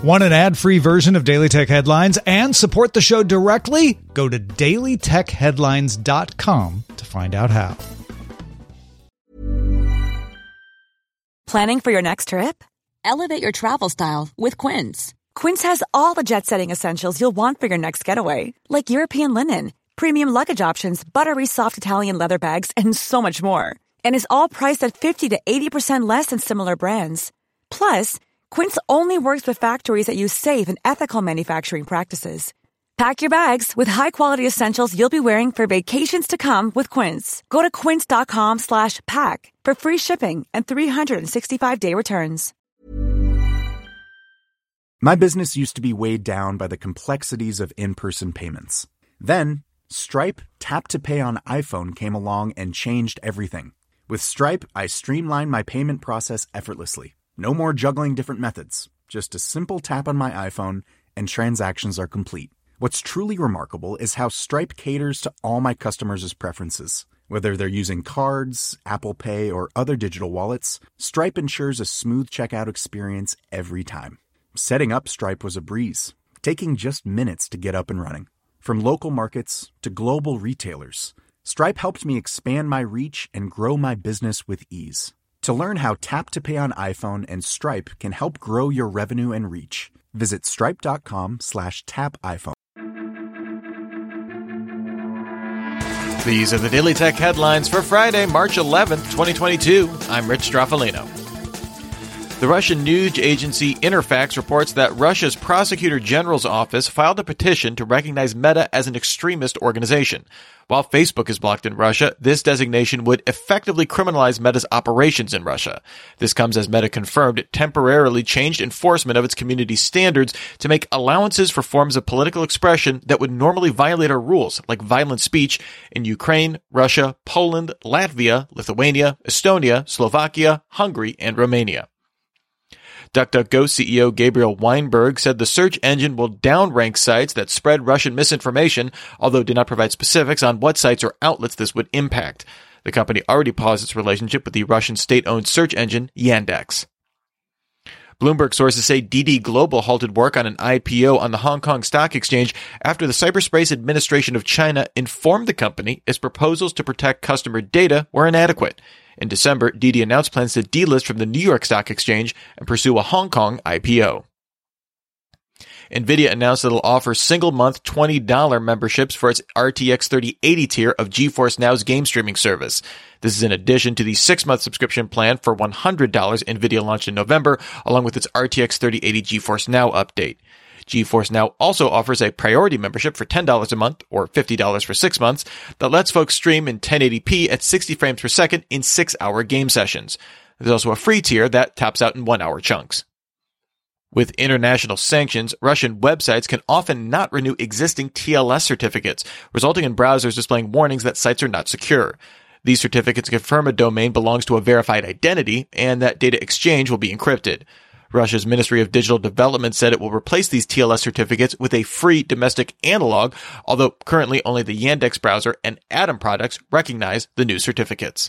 Want an ad-free version of Daily Tech Headlines and support the show directly? Go to dailytechheadlines.com to find out how. Planning for your next trip? Elevate your travel style with Quince. Quince has all the jet-setting essentials you'll want for your next getaway, like European linen, premium luggage options, buttery soft Italian leather bags, and so much more. And is all priced at 50 to 80% less than similar brands. Plus, Quince only works with factories that use safe and ethical manufacturing practices. Pack your bags with high-quality essentials you'll be wearing for vacations to come with Quince. Go to quince.com/pack for free shipping and 365-day returns. My business used to be weighed down by the complexities of in-person payments. Then, Stripe Tap to Pay on iPhone came along and changed everything. With Stripe, I streamlined my payment process effortlessly. No more juggling different methods. Just a simple tap on my iPhone and transactions are complete. What's truly remarkable is how Stripe caters to all my customers' preferences. Whether they're using cards, Apple Pay, or other digital wallets, Stripe ensures a smooth checkout experience every time. Setting up Stripe was a breeze, taking just minutes to get up and running. From local markets to global retailers, Stripe helped me expand my reach and grow my business with ease. To learn how Tap to Pay on iPhone and Stripe can help grow your revenue and reach, visit stripe.com/tapiphone. These are the Daily Tech headlines for Friday, March 11th, 2022. I'm Rich Straffolino. The Russian news agency Interfax reports that Russia's Prosecutor General's office filed a petition to recognize Meta as an extremist organization. While Facebook is blocked in Russia, this designation would effectively criminalize Meta's operations in Russia. This comes as Meta confirmed it temporarily changed enforcement of its community standards to make allowances for forms of political expression that would normally violate our rules, like violent speech, in Ukraine, Russia, Poland, Latvia, Lithuania, Estonia, Slovakia, Hungary, and Romania. DuckDuckGo CEO Gabriel Weinberg said the search engine will downrank sites that spread Russian misinformation, although did not provide specifics on what sites or outlets this would impact. The company already paused its relationship with the Russian state-owned search engine Yandex. Bloomberg sources say DD Global halted work on an IPO on the Hong Kong Stock Exchange after the Cyberspace Administration of China informed the company its proposals to protect customer data were inadequate. In December, DD announced plans to delist from the New York Stock Exchange and pursue a Hong Kong IPO. NVIDIA announced that it'll offer single-month $20 memberships for its RTX 3080 tier of GeForce Now's game streaming service. This is in addition to the 6-month subscription plan for $100 NVIDIA launched in November, along with its RTX 3080 GeForce Now update. GeForce Now also offers a priority membership for $10 a month, or $50 for 6 months, that lets folks stream in 1080p at 60 frames per second in 6-hour game sessions. There's also a free tier that tops out in 1-hour chunks. With international sanctions, Russian websites can often not renew existing TLS certificates, resulting in browsers displaying warnings that sites are not secure. These certificates confirm a domain belongs to a verified identity and that data exchange will be encrypted. Russia's Ministry of Digital Development said it will replace these TLS certificates with a free domestic analog, although currently only the Yandex browser and Atom products recognize the new certificates.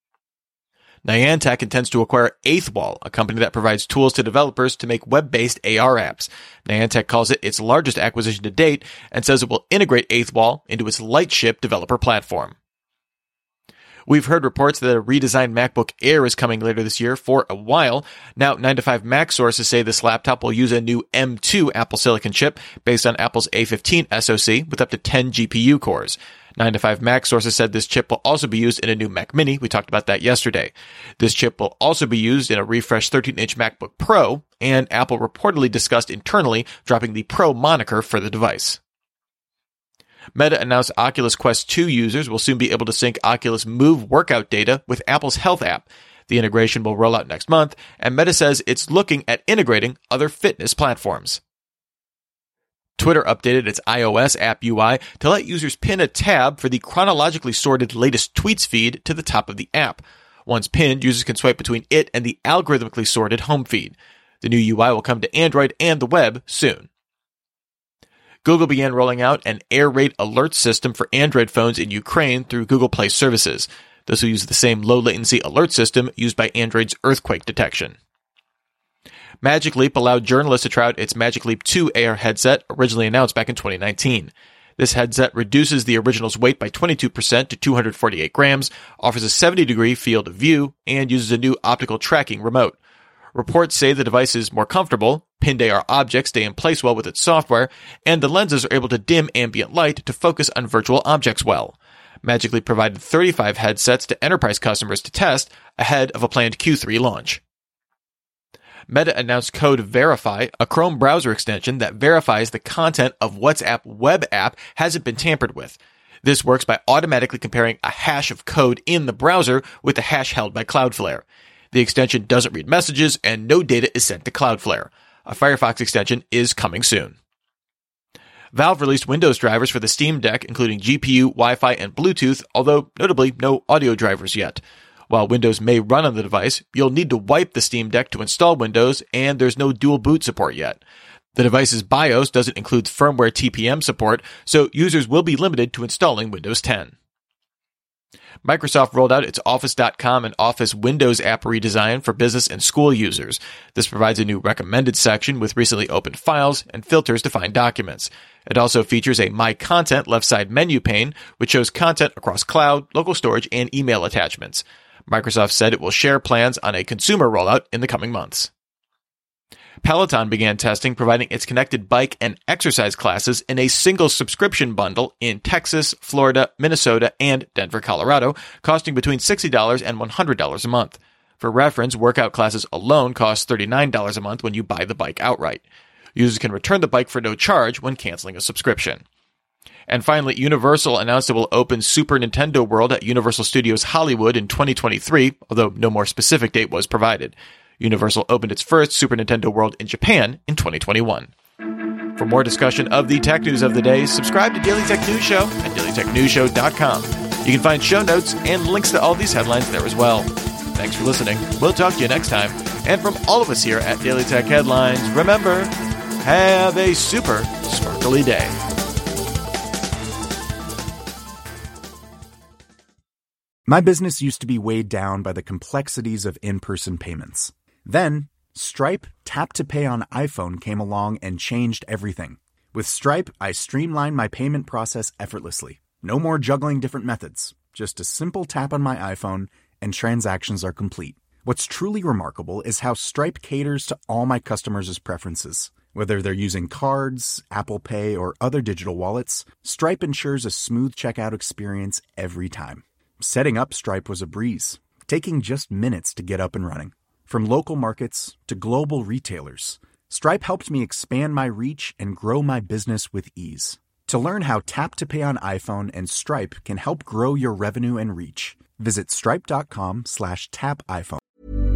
Niantic intends to acquire Eighthwall, a company that provides tools to developers to make web-based AR apps. Niantic calls it its largest acquisition to date and says it will integrate Eighthwall into its Lightship developer platform. We've heard reports that a redesigned MacBook Air is coming later this year for a while. Now, 9to5Mac sources say this laptop will use a new M2 Apple Silicon chip based on Apple's A15 SoC with up to 10 GPU cores. 9to5Mac sources said this chip will also be used in a new Mac Mini. We talked about that yesterday. This chip will also be used in a refreshed 13-inch MacBook Pro, and Apple reportedly discussed internally dropping the Pro moniker for the device. Meta announced Oculus Quest 2 users will soon be able to sync Oculus Move workout data with Apple's Health app. The integration will roll out next month, and Meta says it's looking at integrating other fitness platforms. Twitter updated its iOS app UI to let users pin a tab for the chronologically sorted latest tweets feed to the top of the app. Once pinned, users can swipe between it and the algorithmically sorted home feed. The new UI will come to Android and the web soon. Google began rolling out an air raid alert system for Android phones in Ukraine through Google Play services. This will use the same low-latency alert system used by Android's earthquake detection. Magic Leap allowed journalists to try out its Magic Leap 2 AR headset, originally announced back in 2019. This headset reduces the original's weight by 22% to 248 grams, offers a 70-degree field of view, and uses a new optical tracking remote. Reports say the device is more comfortable, pinned AR objects stay in place well with its software, and the lenses are able to dim ambient light to focus on virtual objects well. Magic Leap provided 35 headsets to enterprise customers to test ahead of a planned Q3 launch. Meta announced Code Verify, a Chrome browser extension that verifies the content of WhatsApp web app hasn't been tampered with. This works by automatically comparing a hash of code in the browser with the hash held by Cloudflare. The extension doesn't read messages, and no data is sent to Cloudflare. A Firefox extension is coming soon. Valve released Windows drivers for the Steam Deck, including GPU, Wi-Fi, and Bluetooth, although notably no audio drivers yet. While Windows may run on the device, you'll need to wipe the Steam Deck to install Windows, and there's no dual boot support yet. The device's BIOS doesn't include firmware TPM support, so users will be limited to installing Windows 10. Microsoft rolled out its Office.com and Office Windows app redesign for business and school users. This provides a new recommended section with recently opened files and filters to find documents. It also features a My Content left side menu pane, which shows content across cloud, local storage, and email attachments. Microsoft said it will share plans on a consumer rollout in the coming months. Peloton began testing providing its connected bike and exercise classes in a single subscription bundle in Texas, Florida, Minnesota, and Denver, Colorado, costing between $60 and $100 a month. For reference, workout classes alone cost $39 a month when you buy the bike outright. Users can return the bike for no charge when canceling a subscription. And finally, Universal announced it will open Super Nintendo World at Universal Studios Hollywood in 2023, although no more specific date was provided. Universal opened its first Super Nintendo World in Japan in 2021. For more discussion of the tech news of the day, subscribe to Daily Tech News Show at dailytechnewsshow.com. You can find show notes and links to all these headlines there as well. Thanks for listening. We'll talk to you next time. And from all of us here at Daily Tech Headlines, remember, have a super sparkly day. My business used to be weighed down by the complexities of in-person payments. Then, Stripe Tap to Pay on iPhone came along and changed everything. With Stripe, I streamlined my payment process effortlessly. No more juggling different methods. Just a simple tap on my iPhone and transactions are complete. What's truly remarkable is how Stripe caters to all my customers' preferences. Whether they're using cards, Apple Pay, or other digital wallets, Stripe ensures a smooth checkout experience every time. Setting up Stripe was a breeze, taking just minutes to get up and running. From local markets to global retailers, Stripe helped me expand my reach and grow my business with ease. To learn how Tap to Pay on iPhone and Stripe can help grow your revenue and reach, visit stripe.com/tapiphone.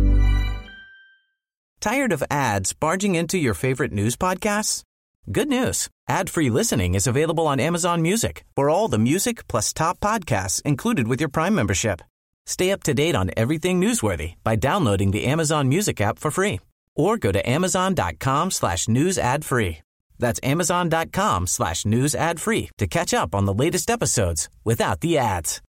Tired of ads barging into your favorite news podcasts? Good news. Ad-free listening is available on Amazon Music for all the music plus top podcasts included with your Prime membership. Stay up to date on everything newsworthy by downloading the Amazon Music app for free or go to amazon.com/news ad free. That's amazon.com/news ad free to catch up on the latest episodes without the ads.